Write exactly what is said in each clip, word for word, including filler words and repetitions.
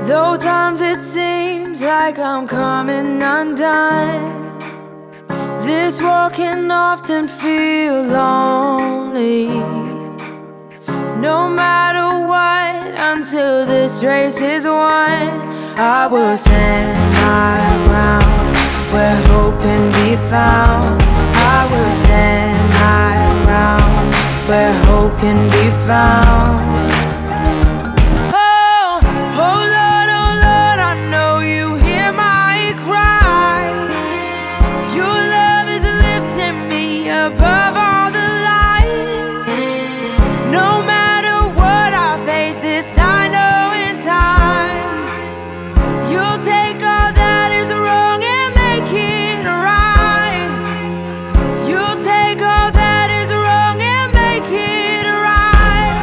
Though times it seems like I'm coming undone, this world can often feel lonely. No matter what, until this race is won, I will stand my ground where hope can be found. I will stand my ground where hope can be found. Above all the lies, no matter what I face, this I know in time, you'll take all that is wrong and make it right. You'll take all that is wrong and make it right.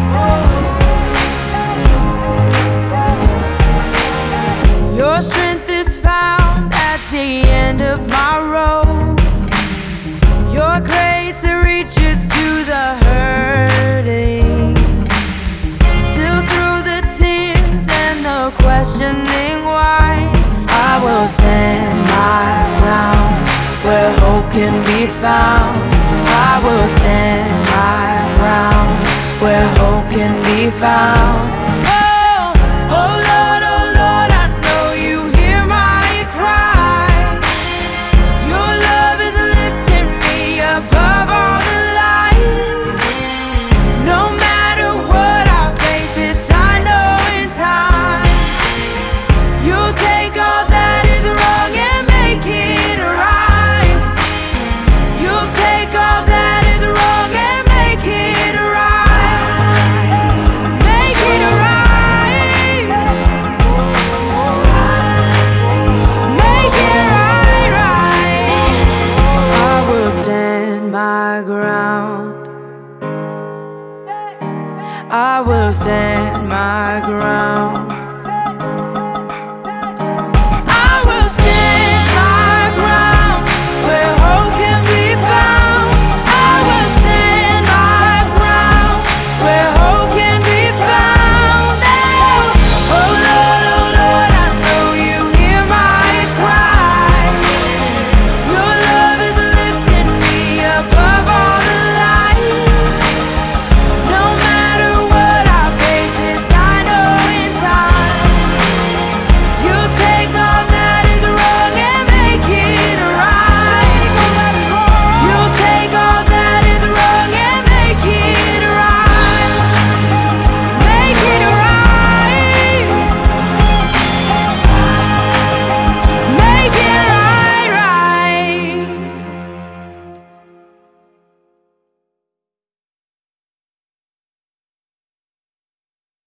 Your strength is found at the end of my road. Your grace reaches to the hurting. Still through the tears and the questioning why, I will stand my ground where hope can be found. I will stand my ground where hope can be found. Oh, oh Lord, oh Lord, I know you hear my cry. Your love is lifting above all the lies. No matter what I face, this I know in time, you'll take all that is wrong and make it right. You'll take all that is wrong and make it right. Make it right. Make it right, right. I will stand my ground. I will stand my ground.